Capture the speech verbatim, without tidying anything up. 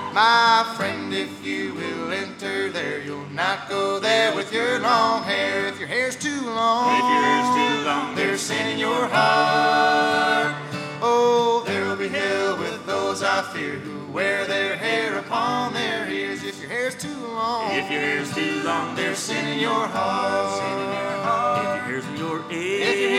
My friend, if you will enter there, you'll not go there with your long hair. If your hair's too long, If your hair's too long, there's sin in your heart. Oh, there'll be hell with those I fear who wear their hair upon their ears. If your hair's too long, If your hair's too long, there's sin in your heart.